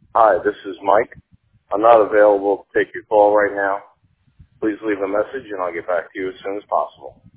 Hi, this is Mike. I'm not available to take your call right now. Please leave a message and I'll get back to you as soon as possible.